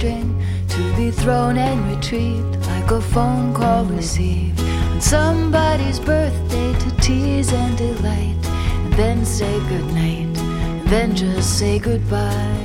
string, to be thrown and retrieved like a phone call received on somebody's birthday, to tease and delight, and then say goodnight, and then just say goodbye.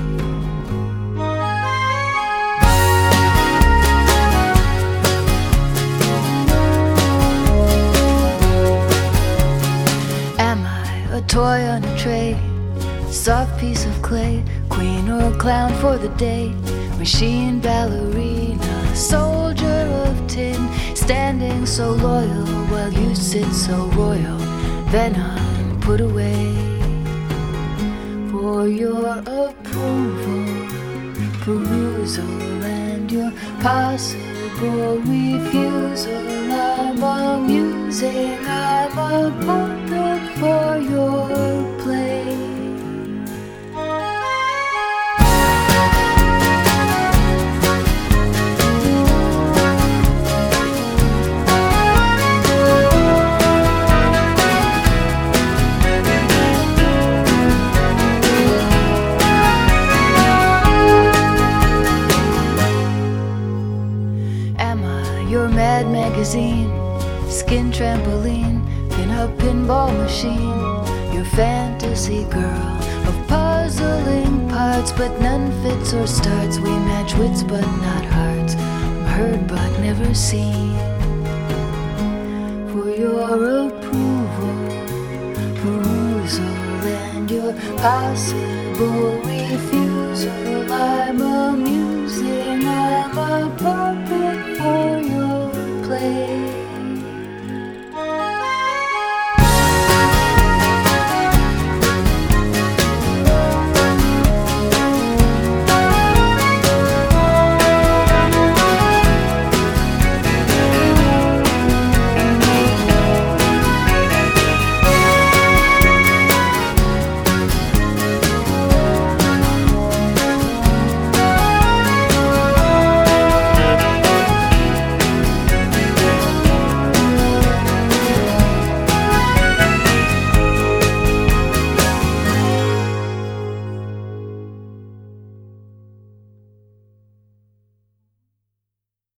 A toy on a tray, soft piece of clay, queen or clown for the day, machine, ballerina, soldier of tin, standing so loyal while you sit so royal, then I'm put away for your approval, perusal, and your possible refusal. I'm amusing, I'm a puppet for your play. Am I your mad magazine, skin trampoline, pin-up pinball machine, your fantasy girl of puzzling parts, but none fits or starts. We match wits but not hearts. I'm heard but never seen. For your approval, perusal, and your possible refusal, I'm amusing, I'm a puppet for your play.